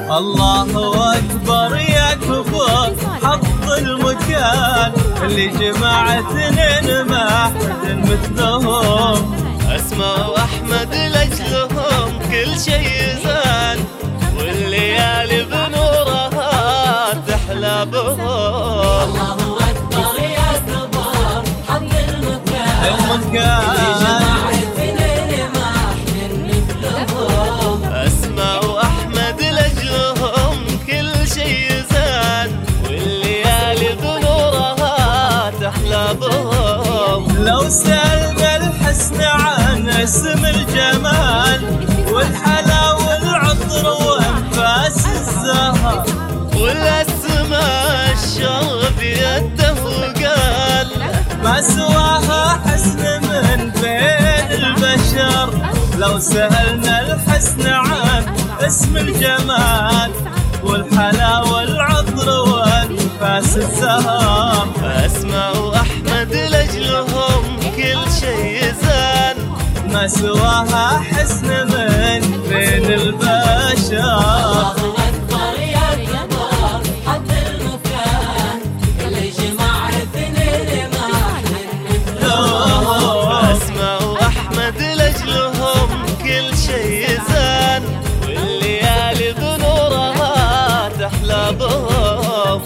الله أكبر يا كبر حط المكان اللي جمع اثنين ما أحد مثلهم. أسماء وأحمد لأجلهم كل شيء زان، والليالي بنورها تحلى بهم. الله أكبر يا كبر حط المكان أسماء وأحمد لأجلهم كل شيء زان، والليالي بنورها تحلى بهم. لو سألنا الحسن عن اسم الجمال والحلا والعطر وانفاس الزهر، والأسماء الشر بيده وقال ما سواها حسن من بين البشر. لو سألنا الحسن عن اسم الجمال والحلا والعطر وانفاس الزهر، أسماء وأحمد لأجلهم كل شيء زان، ما سواها حسن من بين البشر. أسماء وأحمد لأجلهم كل شيء زان، والليالي بنورها تحلى بهم.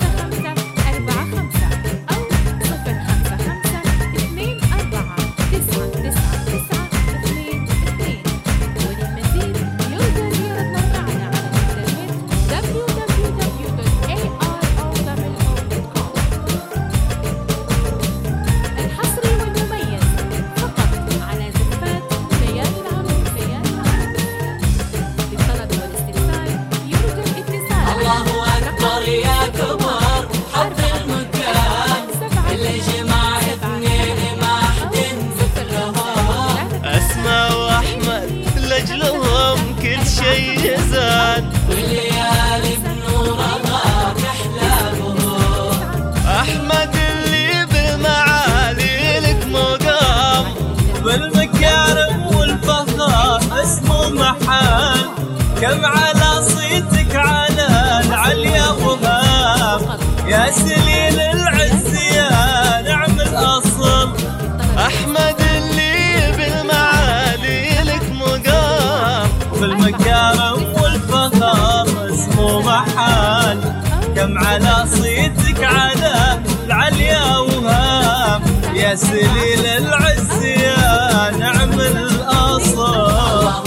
لأجلهم كل شيء زان، والليالي بنورها تحلى بهم. أحمد اللي بالمعالي لك مقام، بالمكارم والفخار اسمه محال، كم على صيتك على العليا وهام. يا سليل العز يا نعم الأصل، أحمد اللي بالمعالي لك مقام، بالمكارم والفخار اسمه محال، كم على صيتك على العليا وهام. يا سليل العز يا نعم الأصل،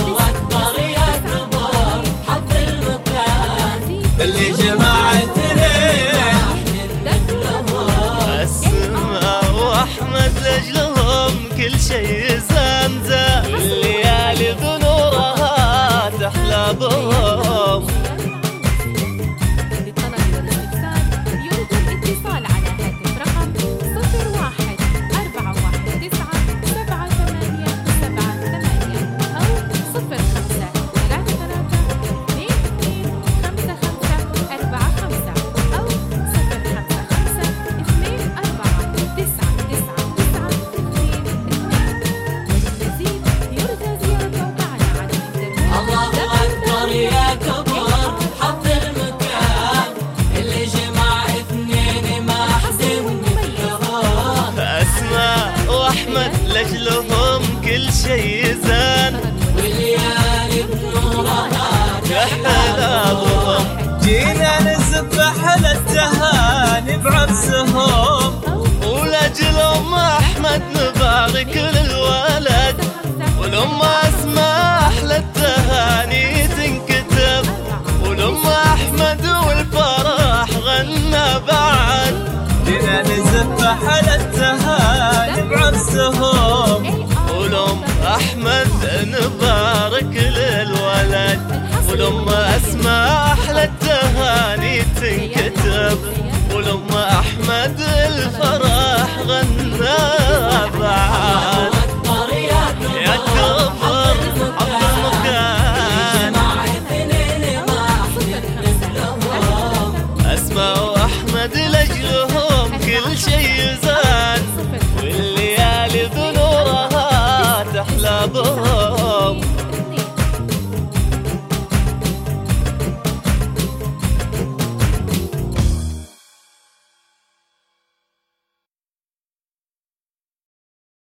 اللي جمع اثنين. أسماء وأحمد لأجلهم كل شيء زان زان، الليالي بنورها تحلى بهم. لأجلهم كل شيء زان، والليالي بنورها تحلى بهم. جينا نسبح للتهاني بعرسهم، ولأجلهم أحمد نبارك للولد، ولأم أسماء أحلى التهاني تنكتب، ولأم أحمد والفرح غنى بعد. جينا نسبح للتهاني بعرسهم، ولأم أحمد نبارك للولد، ولأم أسماء أحلى التهاني تنكتب، ولأم أحمد الفرح غنى بعد. يا كبر حط المكان، أسماء وأحمد لأجلهم كل شيء زان.